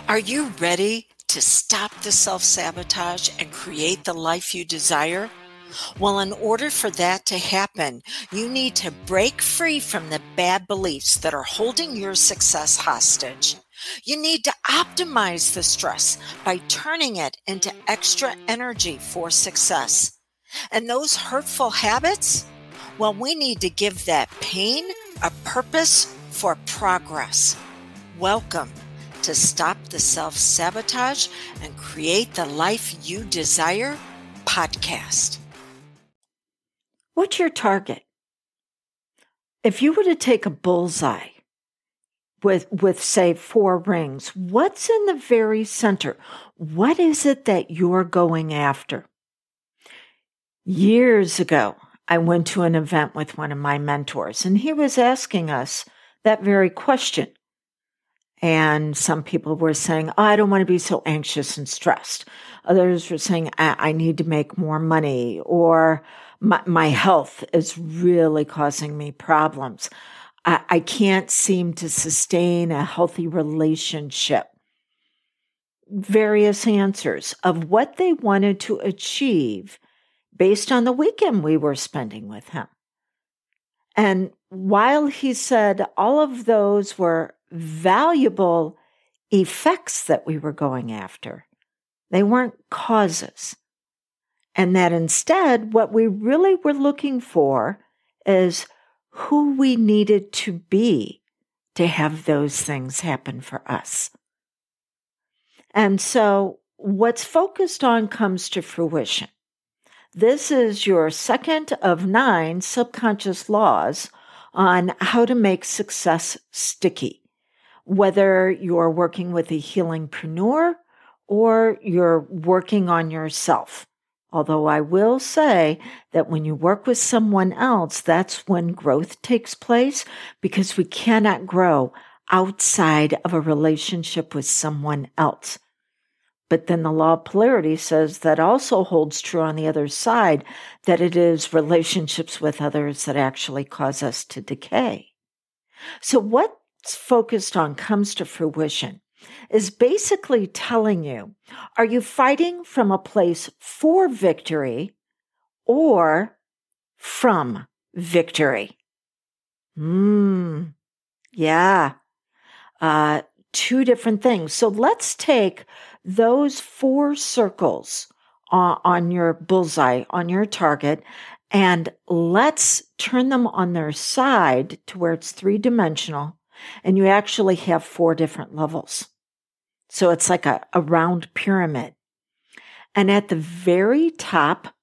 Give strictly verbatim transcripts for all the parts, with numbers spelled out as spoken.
Are you ready to stop the self-sabotage and create the life you desire? Well, in order for that to happen, you need to break free from the bad beliefs that are holding your success hostage. You need to optimize the stress by turning it into extra energy for success. And those hurtful habits? Well, we need to give that pain a purpose for progress. Welcome to Stop the Self-Sabotage and Create the Life You Desire podcast. What's your target? If you were to take a bullseye with, with say, four rings, what's in the very center? What is it that you're going after? Years ago, I went to an event with one of my mentors, and he was asking us that very question. And some people were saying, oh, I don't want to be so anxious and stressed. Others were saying, I, I need to make more money, or my, my health is really causing me problems. I, I can't seem to sustain a healthy relationship. Various answers of what they wanted to achieve based on the weekend we were spending with him. And while he said all of those were valuable effects that we were going after, they weren't causes. And that instead, what we really were looking for is who we needed to be to have those things happen for us. And so what's focused on comes to fruition. This is your second of nine subconscious laws on how to make success sticky. Whether you're working with a healingpreneur or you're working on yourself. Although I will say that when you work with someone else, that's when growth takes place, because we cannot grow outside of a relationship with someone else. But then the law of polarity says that also holds true on the other side, that it is relationships with others that actually cause us to decay. So what's focused on comes to fruition is basically telling you, are you fighting from a place for victory or from victory? Hmm. Yeah. Uh, two different things. So let's take those four circles uh, on your bullseye, on your target, and let's turn them on their side to where it's three-dimensional, and you actually have four different levels. So it's like a, a round pyramid. And at the very top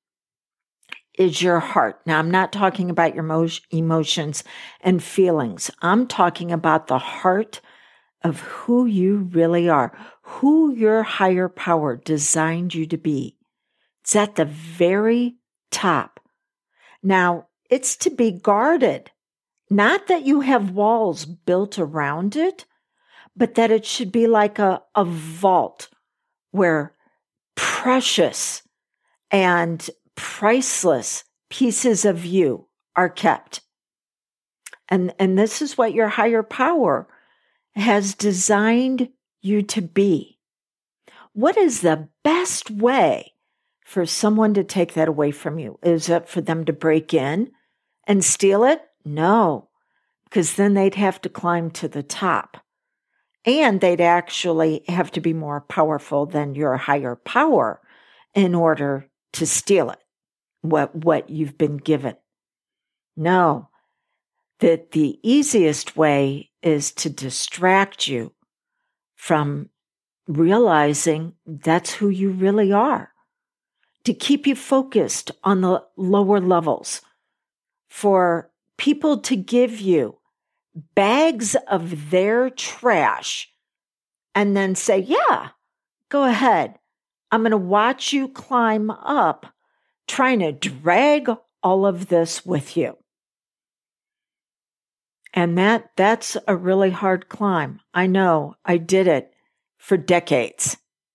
is your heart. Now, I'm not talking about your mo- emotions and feelings. I'm talking about the heart of who you really are, who your higher power designed you to be. It's at the very top. Now, it's to be guarded. Not that you have walls built around it, but that it should be like a, a vault where precious and priceless pieces of you are kept. And, and this is what your higher power has designed you to be. What is the best way for someone to take that away from you? Is it for them to break in and steal it? No, because then they'd have to climb to the top. And they'd actually have to be more powerful than your higher power in order to steal it, what, what you've been given. No, that the easiest way is to distract you from realizing that's who you really are, to keep you focused on the lower levels, for people to give you bags of their trash and then say, yeah, go ahead. I'm going to watch you climb up, trying to drag all of this with you. And that that's a really hard climb. I know, I did it for decades.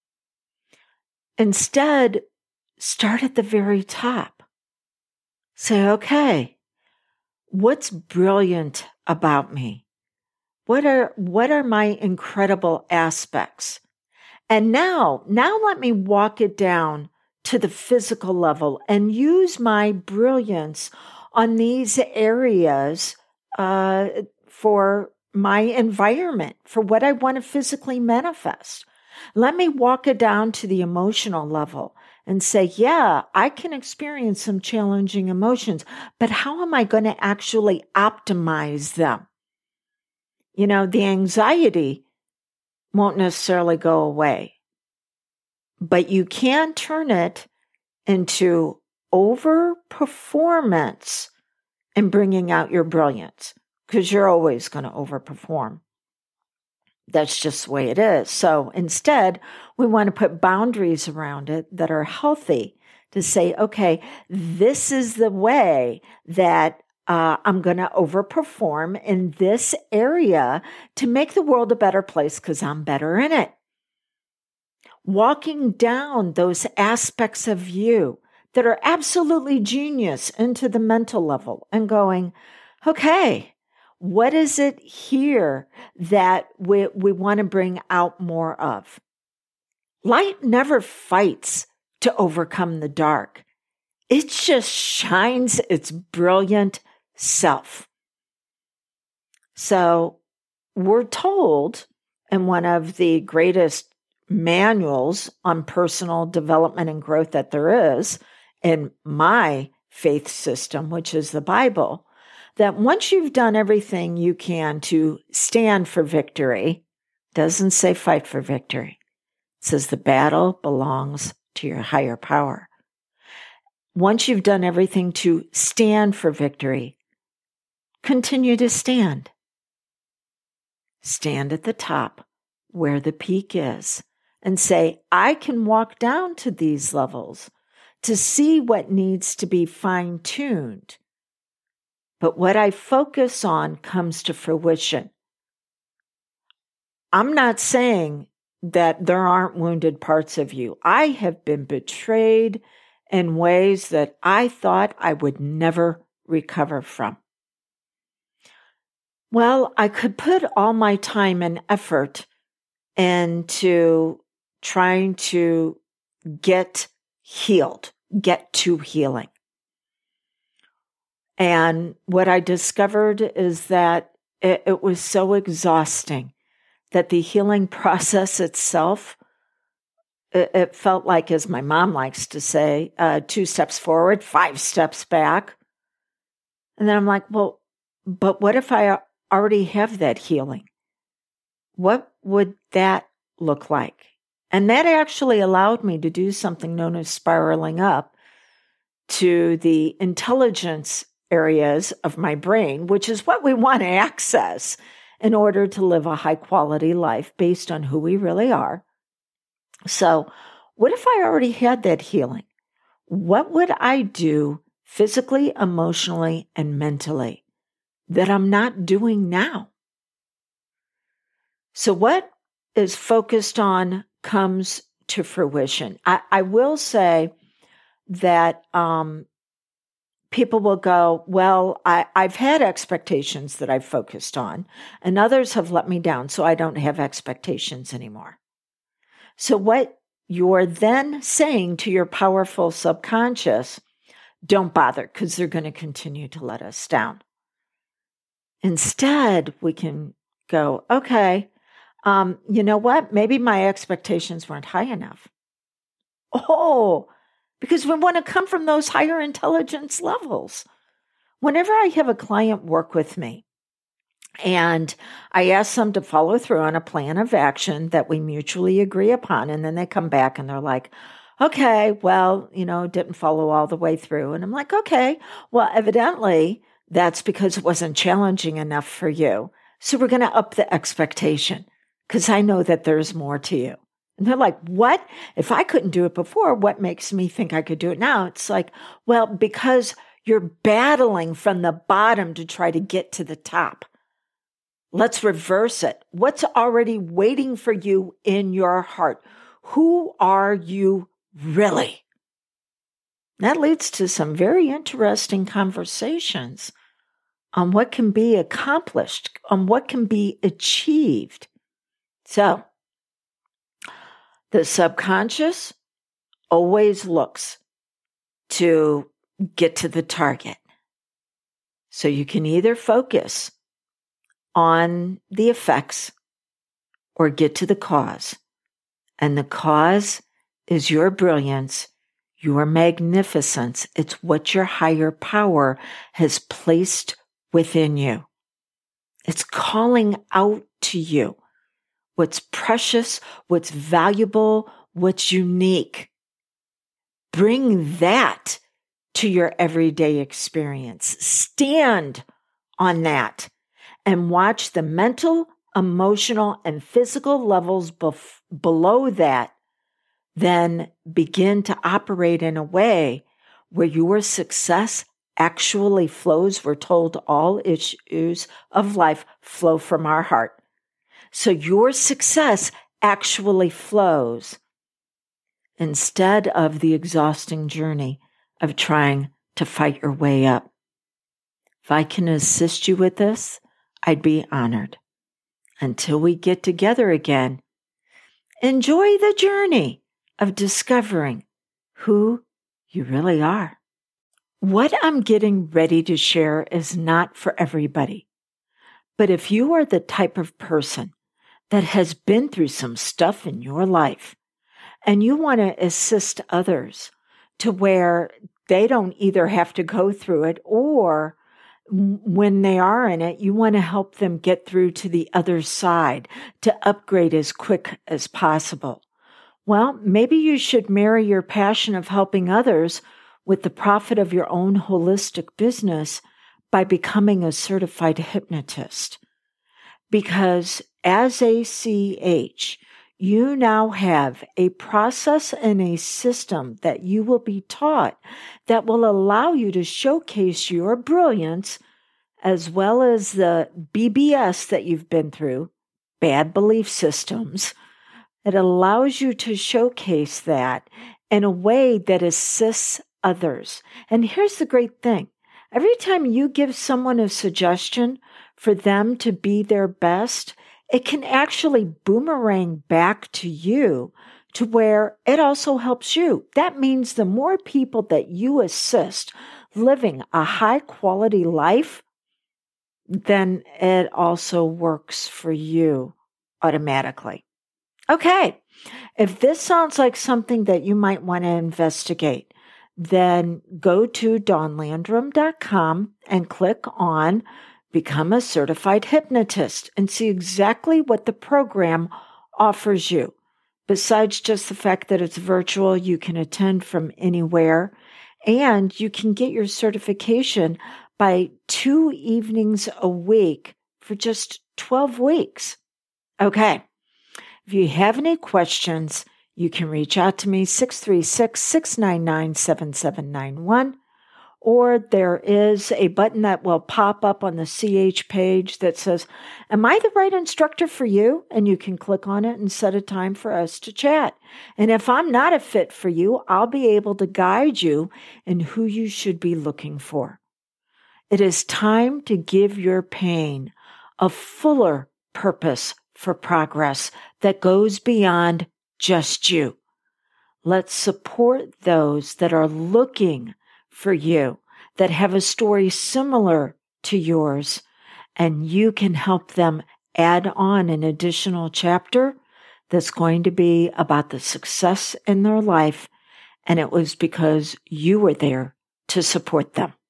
Instead, start at the very top. Say, okay, what's brilliant about me? What are, what are my incredible aspects And now, now let me walk it down to the physical level and use my brilliance on these areas uh, for my environment, for what I want to physically manifest. Let me walk it down to the emotional level and say, yeah, I can experience some challenging emotions, but how am I going to actually optimize them? You know, the anxiety won't necessarily go away, but you can turn it into overperformance and bringing out your brilliance, because you're always going to overperform. That's just the way it is. So instead, we want to put boundaries around it that are healthy to say, okay, this is the way that uh, I'm going to overperform in this area to make the world a better place because I'm better in it. Walking down those aspects of you that are absolutely genius into the mental level and going, okay, what is it here that we, we want to bring out more of? Light never fights to overcome the dark. It just shines its brilliant self. So we're told in one of the greatest manuals on personal development and growth that there is in my faith system, which is the Bible, that once you've done everything you can to stand for victory, doesn't say fight for victory. It says the battle belongs to your higher power. Once you've done everything to stand for victory, continue to stand. Stand at the top where the peak is and say, I can walk down to these levels to see what needs to be fine-tuned. But what I focus on comes to fruition. I'm not saying that there aren't wounded parts of you. I have been betrayed in ways that I thought I would never recover from. Well, I could put all my time and effort into trying to get healed, get to healing. And what I discovered is that it, it was so exhausting that the healing process itself, it, it felt like, as my mom likes to say, uh, two steps forward, five steps back. And then I'm like, well, but what if I already have that healing? What would that look like? And that actually allowed me to do something known as spiraling up to the intelligence areas of my brain, which is what we want to access in order to live a high quality life based on who we really are. So what if I already had that healing? What would I do physically, emotionally, and mentally that I'm not doing now? So what is focused on comes to fruition. I, I will say that um, people will go, well, I, I've had expectations that I've focused on, and others have let me down, so I don't have expectations anymore. So what you're then saying to your powerful subconscious, don't bother, because they're going to continue to let us down. Instead, we can go, okay, um, you know what? Maybe my expectations weren't high enough. Oh, because we want to come from those higher intelligence levels. Whenever I have a client work with me and I ask them to follow through on a plan of action that we mutually agree upon, and then they come back and they're like, okay, well, you know, didn't follow all the way through. And I'm like, okay, well, evidently that's because it wasn't challenging enough for you. So we're going to up the expectation because I know that there's more to you. And they're like, what? If I couldn't do it before, what makes me think I could do it now? It's like, well, because you're battling from the bottom to try to get to the top. Let's reverse it. What's already waiting for you in your heart? Who are you really? That leads to some very interesting conversations on what can be accomplished, on what can be achieved. So, The subconscious always looks to get to the target. So you can either focus on the effects or get to the cause. And the cause is your brilliance, your magnificence. It's what your higher power has placed within you. It's calling out to you what's precious, what's valuable, what's unique. Bring that to your everyday experience. Stand on that and watch the mental, emotional, and physical levels bef- below that then begin to operate in a way where your success actually flows. We're told all issues of life flow from our heart. So your success actually flows instead of the exhausting journey of trying to fight your way up. If I can assist you with this, I'd be honored. Until we get together again, enjoy the journey of discovering who you really are. What I'm getting ready to share is not for everybody. But if you are the type of person that has been through some stuff in your life and you want to assist others to where they don't either have to go through it or when they are in it, you want to help them get through to the other side to upgrade as quick as possible. Well, maybe you should marry your passion of helping others with the profit of your own holistic business by becoming a certified hypnotist. Because as a C H, you now have a process and a system that you will be taught that will allow you to showcase your brilliance as well as the B B S that you've been through, bad belief systems. It allows you to showcase that in a way that assists others. And here's the great thing. Every time you give someone a suggestion for them to be their best, it can actually boomerang back to you to where it also helps you. That means the more people that you assist living a high quality life, then it also works for you automatically. Okay, if this sounds like something that you might want to investigate, then go to dawn landrum dot com and click on Become a Certified Hypnotist and see exactly what the program offers you. Besides just the fact that it's virtual, you can attend from anywhere, and you can get your certification by two evenings a week for just twelve weeks. Okay. If you have any questions, you can reach out to me, six three six, six nine nine, seven seven nine one. Or there is a button that will pop up on the C H page that says, am I the right instructor for you? And you can click on it and set a time for us to chat. And if I'm not a fit for you, I'll be able to guide you in who you should be looking for. It is time to give your pain a fuller purpose for progress that goes beyond just you. Let's support those that are looking for you, that have a story similar to yours, and you can help them add on an additional chapter that's going to be about the success in their life, and it was because you were there to support them.